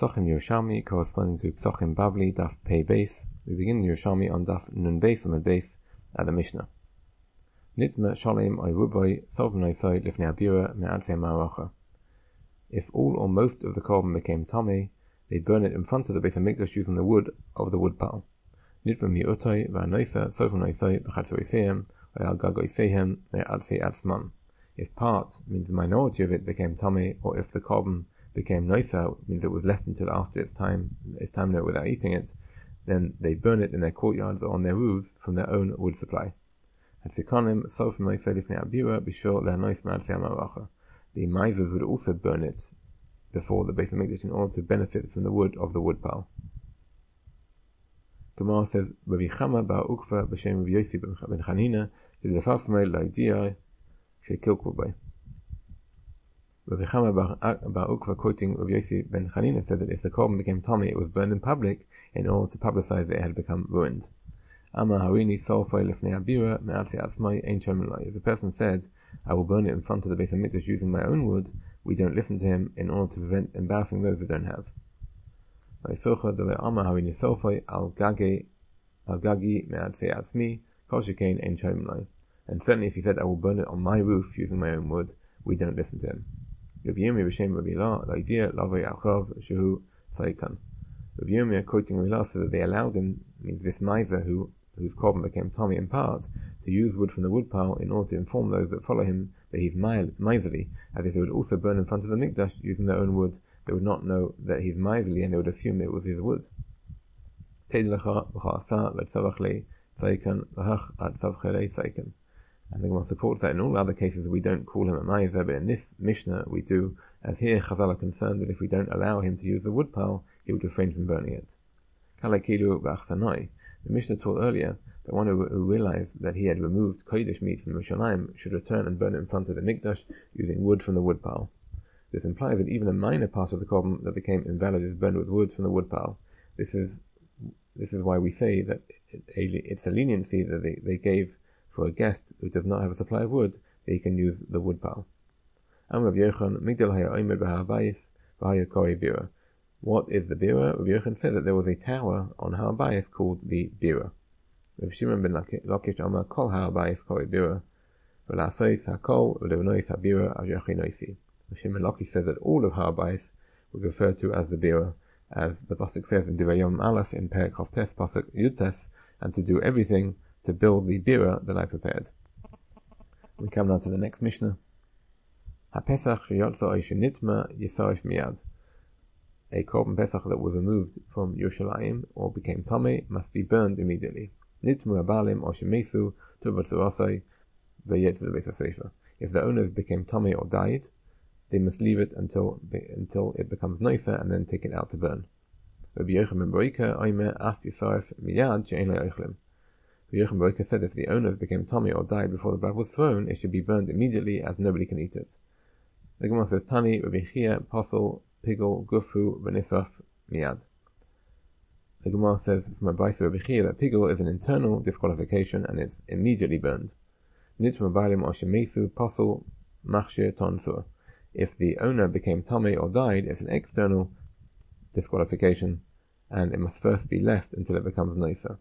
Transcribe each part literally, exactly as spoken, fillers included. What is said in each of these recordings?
Psochim Yerushalmi corresponding to Psochim Bavli, Daf Pei Beis. We begin Yerushalmi on Daf Nun Beis Amud Beis at the Mishnah. Nitma Shalem Ayrubai Sovnoi Sai Lifnei Abira Me'atzei Ma'aracha. If all or most of the korban became tamei, they burn it in front of the Beis Hamikdash using the wood of the wood pile. Nitma Mi'utai Va'anoisa Sovnoi Sai B'chatzoi Ve'al Gagoi Seihem Me'atzei Atzman. If part means the minority of it became tamei, or if the korban became noisa, means it was left until after its time, its time there without eating it, then they burn it in their courtyards or on their roofs from their own wood supply. The misers would also burn it before the Beis Hamikdash in order to benefit from the wood of the wood pile. Gemara says, Rabbi Chama bar Ukva b'shem Rabbi Yossi ben Chanina v'lefasmei la'idiyah shekilkul bay. Rabbi Chama bar Ukva, quoting Rabbi Yossi ben Chanina, said that if the korban became tamei, it was burned in public in order to publicize that it had become ruined. Ama harini solfoi lefnei abira me'atzei atzmai ein shomin lo. If the person said, I will burn it in front of the Beis Hamikdash using my own wood, we don't listen to him in order to prevent embarrassing those who don't have. Ama harini solfoi al gagi al gagi me'atzei atzmi kol shekain ein shomin lo. And certainly if he said, I will burn it on my roof using my own wood, we don't listen to him. Rabbi Yirmiyah b'shem Rabbi Ela la'idiyah lavoi achav shehu tzaikan. Rabbi Yirmiyah, quoting Rabbi Ela, said that they allowed him, means this miser who whose korban became tamei in part, to use wood from the wood pile in order to inform those that follow him that he's miserly, as if he would also burn in front of the mikdash using their own wood. They would not know that he's miserly, and they would assume it was his wood. And the Gemara supports that in all other cases we don't call him a miser, but in this Mishnah we do, as here Chazal are concerned that if we don't allow him to use the wood pile, he would refrain from burning it. The Mishnah taught earlier that one who, who realized that he had removed kodesh meat from Yerushalayim should return and burn it in front of the mikdash using wood from the wood pile. This implies that even a minor part of the korban that became invalid is burned with wood from the wood pile. This is this is why we say that it, it's a leniency that they, they gave for a guest who does not have a supply of wood, that he can use the wood pile. What is the bira? Rabbi Yochanan said that there was a tower on Har Bayis called the bira. Rabbi Shimon ben Lakish Amar Kol Har Bayis Kol Bira, V'Lasois Hakol V'Levnois Habira Avjachinoisi. Rabbi Shimon ben Lakish said that all of Har Bayis was referred to as the bira, as the pasuk says in Divrei Yom Aleph in Perek Chavtes pasuk Yutes, and to do everything to build the bira that I prepared. We come now to the next Mishnah. HaPesach sheyotzo oishenitma yisarif miyad. A korban pesach that was removed from Yerushalayim or became tamei must be burned immediately. Nitmu abalim or shemesu tuvatzurasai v'yet to the Beis HaSeifa. If the owners became tamei or died, they must leave it until until it becomes noisa and then take it out to burn. Rabbi Yochanan ben Boika oimer af yisarif miyad she'ein lo yochlim. Rabbi Yochanan ben Boika said if the owners became tamei or died before the blood was thrown, it should be burned immediately, as nobody can eat it. The Gemara says, Tani Rabbi Chia Posel Pigel Gufu V'Nisraf Miyad. The Gemara says from a brayso of Rabbi Chia that pigel is an internal disqualification and it's immediately burned. Nitma Baalim or Shemesu Posel Machshir Tonsur. If the owner became tamei or died, it's an external disqualification and it must first be left until it becomes noisa.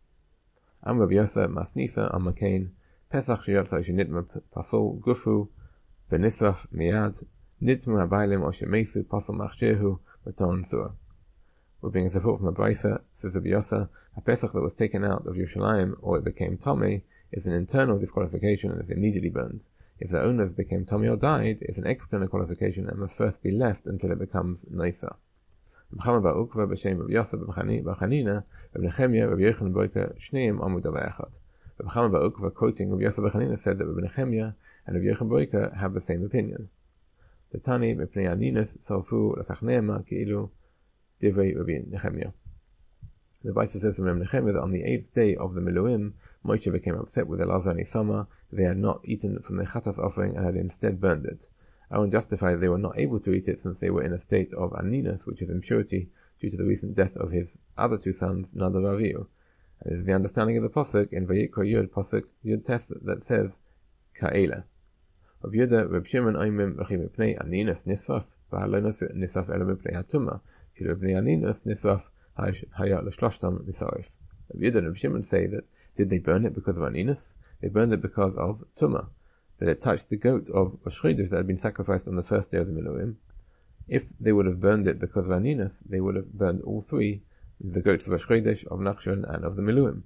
Am Rabbi Yosef Masnisa Am Makain Pesach Sheyotzo Shenitma Posel Gufu V'Nisraf Miyad. Nitmu habaylim or shemesu pasal machshehu v'ton surah. We're being support from a brayso, says Rabbi Yosef, a pesach that was taken out of Yerushalayim or it became tamei is an internal disqualification and is immediately burned. If the owners became tamei or died, it's an external qualification and must first be left until it becomes noisa. Rabbi Chama bar Ukva b'shem Rabbi Yosef bar Chanina, Rabbi Nechemia, Rabbi Yochanan ben Boika, shneim amud alei echad. Rabbi Chama bar Ukva, quoting Rabbi Yosef bar Chanina, said that Rabbi Nechemia and Rabbi Yochanan ben Boika have the same opinion. The Tani mepnei aninus salfu lakach neema keilu divrei Rabbi Nechemia. The Brayso says from Rabbi Nechemia that on the eighth day of the Miluim, Moshe became upset with Elazar and Isama that they had not eaten from the chatas offering and had instead burned it. Aaron justified that they were not able to eat it since they were in a state of aninus, which is impurity, due to the recent death of his other two sons, Nadav and Avihu. And this is the understanding of the pasuk in Vayikra Yud pasuk Yud Tes that says Ka'ela. Of Yehuda, Reb Shimon Oimim V'chi Mipnei Aninus Nisraf V'haloi Nisraf Ela Mipnei Hatumah Shilu Bnei Aninus Nisraf Hayat L'Shloshtam Nisarif. Rabbi Yehuda and Rabbi Shimon say that did they burn it because of Aninus? They burned it because of Tumah, that it touched the goat of Rosh Chodesh that had been sacrificed on the first day of the Miluim. If they would have burned it because of Aninus, they would have burned all three, the goats of Rosh Chodesh, of Nachshon, and of the Miluim.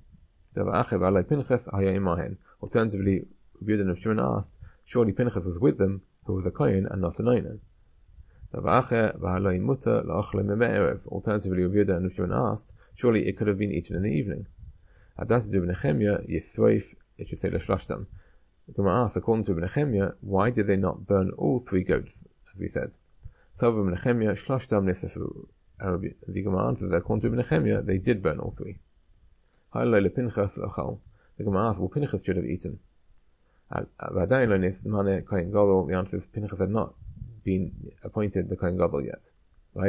Alternatively, Rabbi Yehuda and Rabbi Shimon asked, surely Pinchas was with them, who was a Kohen and not an Oinen. Alternatively, Rabbi Yehuda and Rabbi Shimon asked, surely it could have been eaten in the evening. It should say L'Shloshtam. The Gemara asks, according to Ibn Nehemiah, why did they not burn all three goats, as we said? So Ibn Nehemiah, Shloshtam Nisafu. The Gemara answers that according to Ibn Nehemiah, they did burn all three. The Gemara asks, well, Pinchas should have eaten. The answer is Pinchas had not been appointed the Kohen Gadol yet. The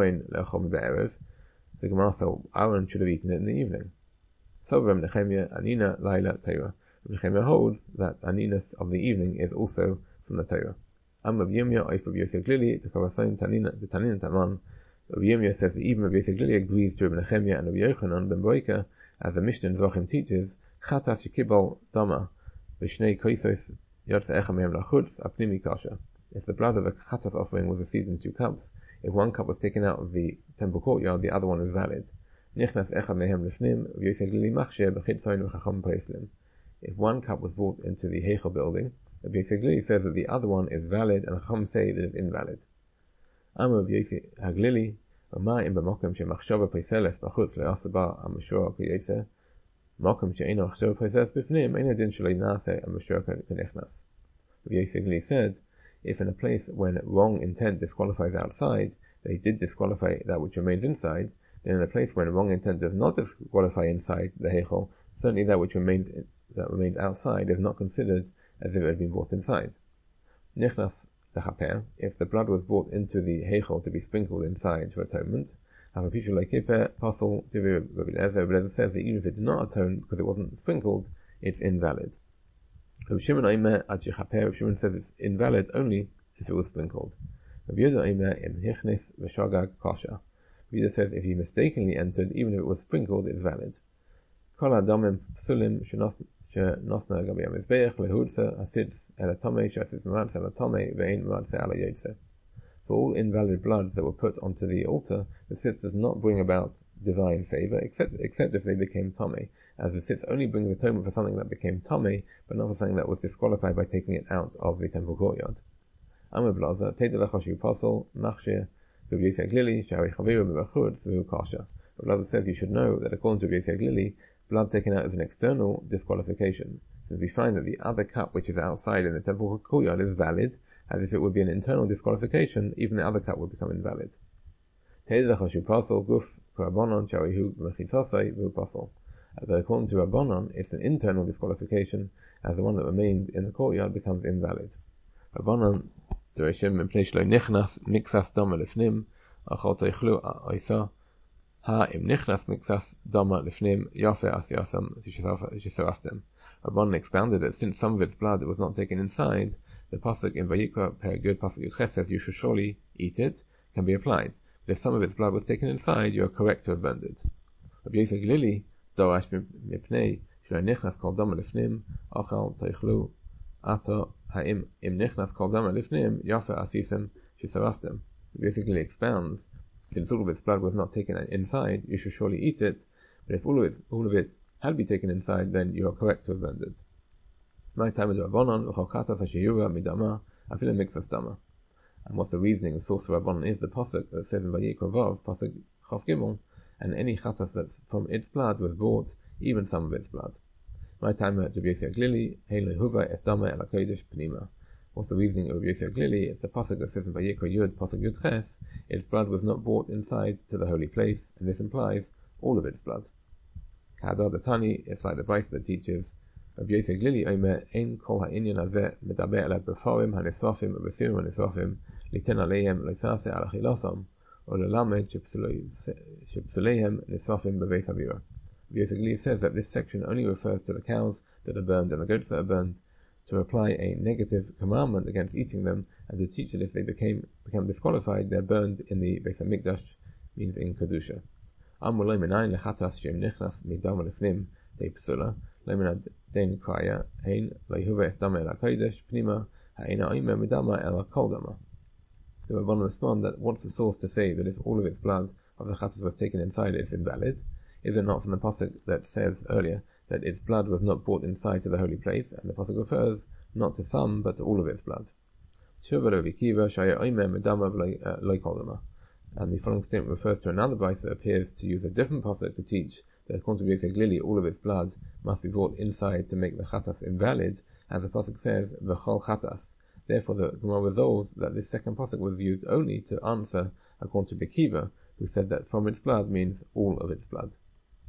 Gemara says Aaron should have eaten it in the evening. So Ibn Nehemiah, Anina Laila Torah. Ibn Nehemiah holds that Aninus of the evening is also from the Torah. Am Rabbi Yirmiyah Oif Rabbi Yosef Glili to Kavasayin Tanina the Tanin Taman. Rabbi Yirmiyah says that even Rabbi Yosef Glili agrees to Ibn Nehemiah and Rabbi Yochanan ben Boika, as the Mishnah in Zvachim teaches, Chatas Shekibal Dama Vishnei Koisos Yotze Echa Mehem Lachutz Apnimi Kasha. If the blood of a Chatas offering was received in two cups, if one cup was taken out of the temple courtyard, the other one is valid. Nichnas Echa Mehem Lefnim Rabbi Yosef Glili Machsheh B'chitzayin V'chacham Poislim. If one cup was brought into the Heichel building, Rabbi Yosef Glili says that the other one is valid, and Chacham say that it's invalid. Am Rabbi Yosef Haglili, Ama im b'mokem she'machshava peiseles b'chutz le'asaba amashur k'yetzer, mokem she'eino machshava peiseles b'fnim, eino din shalei nase amashur k'nechnas. Rabbi Yosef Glili said, if in a place when wrong intent disqualifies outside, they did disqualify that which remains inside, then in a place when wrong intent does not disqualify inside the Heichel, certainly that which remains in, that remains outside is not considered as if it had been brought inside. Nichnas lechaper, if the blood was brought into the heichel to be sprinkled inside for atonement, have a picture like kippur, apostle, Rabbi Eliezer says that even if it did not atone because it wasn't sprinkled, it's invalid. Rabbi Shimon Omer ad shechaper, Rabbi Shimon says it's invalid only if it was sprinkled. Rabbi Yehuda Omer im hichnis v'shagag kasha. Rabbi Yehuda says if he mistakenly entered, even if it was sprinkled, it's valid. Kol adamim psulim shenos shenosna gabi hamizbeach lehutza asitz elatome sheasitz mematze elatome ve'ein mematze ala yotze. For all invalid bloods that were put onto the altar, the sitz does not bring about divine favor, except except if they became tome, as the sitz only brings atonement for something that became tome, but not for something that was disqualified by taking it out of the temple courtyard. Amar blaza teidelecha shu pasol machshir Rabbi Yosef Glili shari chaviru b'machutz v'hu kasha. Blaza says you should know that according to Rabbi Yosef Glili, blood taken out is an external disqualification, since we find that the other cup which is outside in the temple courtyard is valid, as if it would be an internal disqualification, even the other cup would become invalid. As according to Rabbanon, it's an internal disqualification, as the one that remained in the courtyard becomes invalid. Rabbanon, Ha im nichnas mixas dama lifnim yafe asiyasam tisharaftem. Rabbanon expounded that since some of its blood was not taken inside, the pasuk in Vayikra Perigud pasuk Yudches says you should surely eat it, can be applied. But if some of its blood was taken inside, you are correct to have burned it. Rabbi Yosef Glili dorash mipnei shelo nichnas kol dama lifnim achal teichlu ato ha'im im nichnas kol dama lifnim yafe asiyasam tisharaftem. Rabbi Yosef Glili expounds, since all of its blood was not taken inside, you should surely eat it, but if all of it, all of it had been taken inside, then you are correct to have burned it. My time is Rabbanon, and what the reasoning, the source of Rabbanon is the pasuk that says in Vayikra Vav, pasuk Chav Gimel, and any chatas that from its blood was brought, even some of its blood. My time at Rabbi Yosef Glili, Hein lehuva es dama el hakodesh pnima. What's the reasoning of Rabbi Yosef Glili? It's the pasuk that says in Vayikra Yud, pasuk Yud Ches, its blood was not brought inside to the holy place, and this implies all of its blood. Ka'adar Datani, it's like the Brisa that teaches, Rabbi Yosef Glili Omer, Ein kol ha'inyan hazeh medaber elav b'forim ha'nesrafim u'b'sirim ha'nesrafim liten aleihem lo'isase al achilotham or lelamed shepsuleihem nesrafim b'veit havira. Rabbi Yosef Glili says that this section only refers to the cows that are burned and the goats that are burned, to apply a negative commandment against eating them, and to teach that if they became become disqualified, they're burned in the Beis HaMikdash means in Kedusha. Amr lo minayin lechatas shem nichnas midam lefnim de psula, lo min den kraya, ein lo yehuva es dama el hakodesh, pnima, ha'ena oimer midama el kol dama. The Rabbanan respond that what's the source to say that if all of its blood of the chatas was taken inside, it's invalid? Is it not from the pasuk that says earlier that its blood was not brought inside to the holy place, and the pasuk refers not to some but to all of its blood? And the following statement refers to another brayso that appears to use a different pasuk to teach that according to Rabbi Glili, all of its blood must be brought inside to make the chatas invalid, as the pasuk says, v'chol chatas. Therefore, the Gemara resolves that this second pasuk was used only to answer according to Rabbi Akiva, who said that from its blood means all of its blood.